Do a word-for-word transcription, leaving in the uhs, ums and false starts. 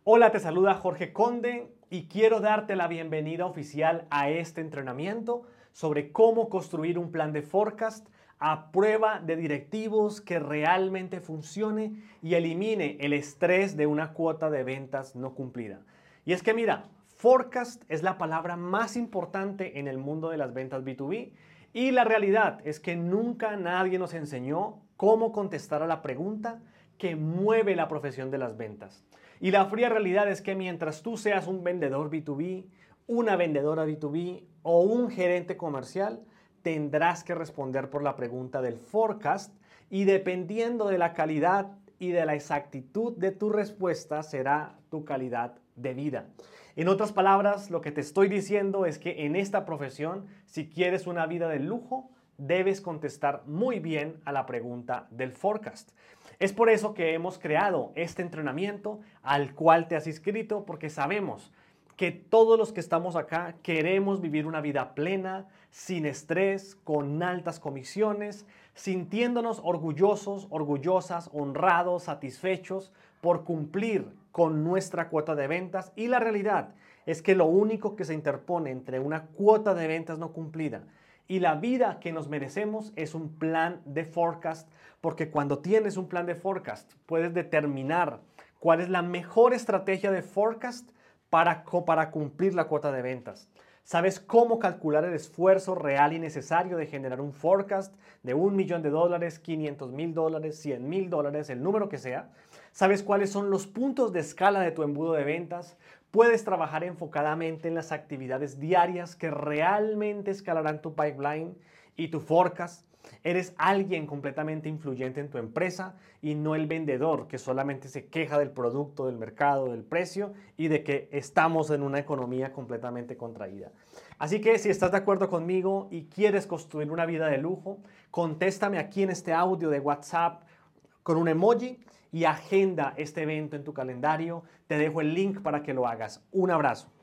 Hola, te saluda Jorge Conde y quiero darte la bienvenida oficial a este entrenamiento sobre cómo construir un plan de forecast a prueba de directivos que realmente funcione y elimine el estrés de una cuota de ventas no cumplida. Y es que mira, forecast es la palabra más importante en el mundo de las ventas B dos B y la realidad es que nunca nadie nos enseñó cómo contestar a la pregunta que mueve la profesión de las ventas. Y la fría realidad es que mientras tú seas un vendedor B dos B, una vendedora B dos B o un gerente comercial, tendrás que responder por la pregunta del forecast y dependiendo de la calidad y de la exactitud de tu respuesta será tu calidad de vida. En otras palabras, lo que te estoy diciendo es que en esta profesión, si quieres una vida de lujo, debes contestar muy bien a la pregunta del forecast. Es por eso que hemos creado este entrenamiento al cual te has inscrito, porque sabemos que todos los que estamos acá queremos vivir una vida plena, sin estrés, con altas comisiones, sintiéndonos orgullosos, orgullosas, honrados, satisfechos por cumplir con nuestra cuota de ventas. Y la realidad es que lo único que se interpone entre una cuota de ventas no cumplida y la vida que nos merecemos es un plan de forecast, porque cuando tienes un plan de forecast puedes determinar cuál es la mejor estrategia de forecast para, para cumplir la cuota de ventas. Sabes cómo calcular el esfuerzo real y necesario de generar un forecast de un millón de dólares, quinientos mil dólares, cien mil dólares, el número que sea. Sabes cuáles son los puntos de escala de tu embudo de ventas. Puedes trabajar enfocadamente en las actividades diarias que realmente escalarán tu pipeline y tu forecast. Eres alguien completamente influyente en tu empresa y no el vendedor que solamente se queja del producto, del mercado, del precio y de que estamos en una economía completamente contraída. Así que si estás de acuerdo conmigo y quieres construir una vida de lujo, contéstame aquí en este audio de WhatsApp con un emoji y agenda este evento en tu calendario. Te dejo el link para que lo hagas. Un abrazo.